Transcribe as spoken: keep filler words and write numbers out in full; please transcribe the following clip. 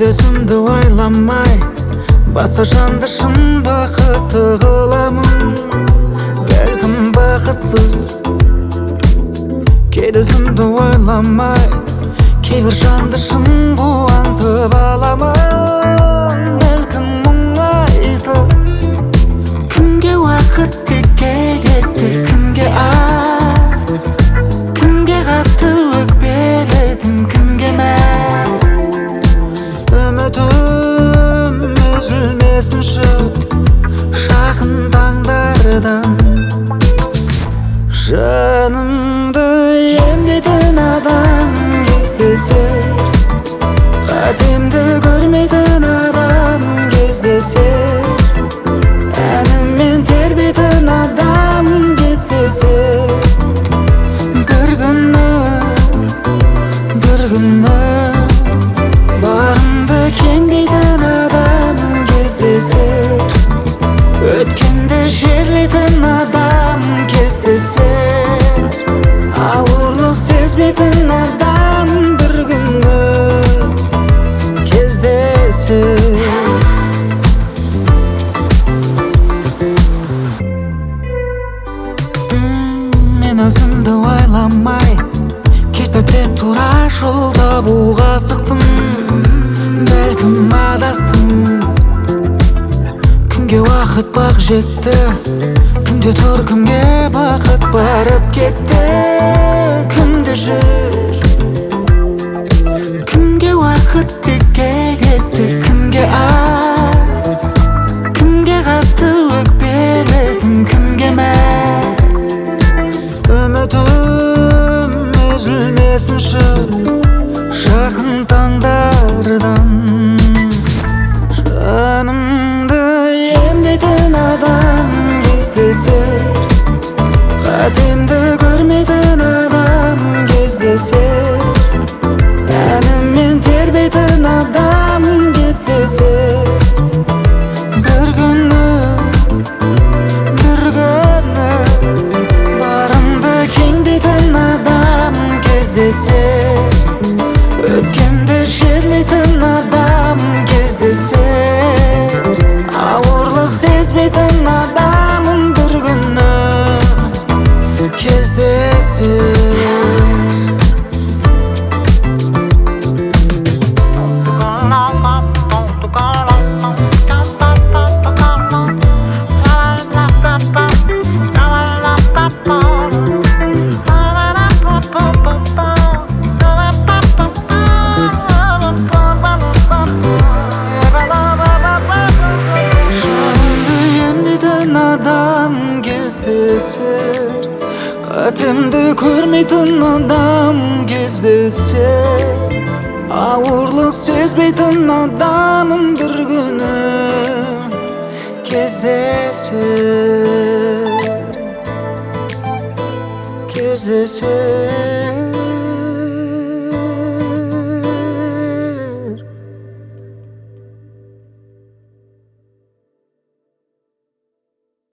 Кейдесімді ойламай басқа жанды шын бақытты қыламын. Бәлкім бақытсыз. Кейдесімді ойламай кейбір жанды шын қуантып аламын. Бәлкім мұңайтып кімге уақыт текке кетті, кімге аз, кімге қатты өкпеледім, кімге мәз. Үмітім үзілмесінші жақын таңдардан. Жанымды емдейтін адам кездесер, қатемді көрмейтін адам кездесер, әніммен тербейтін адам кездесер. Бір күні, бір күні барымды кеңдейтін адам кездесер, өткенді жерлейтін адам кездесер, ауырлық сезбейтін адам бір күні кездесер. Мен өзімді ойламай кей сәтте тура жолда буға сықтым. Бәлкім адастым. Кімге уақыт бақ жетті, кімде тұр, кімге бақыт барып кетті, кімде жүр, кімге уақыт текке кетті, кімге аз, кімге қатты өкпеледім, кімге мәз. Үмітім үзілмесінші жақын таңдардан. Жанымды емдейтін адам кездесер, қатемді көрмейтін адам кездесер, әніммен тербейтін адам кездесер. Бір күні, бір күні барымды кеңдейтін адам кездесер, өткенді жерлейтін адам кездесер, ауырлық сезбейтін адам бір күні кездесер. Қатемді көрмейтін адам кездесер, ауырлық сезбейтін адамым бір күні кездесер, кездесер.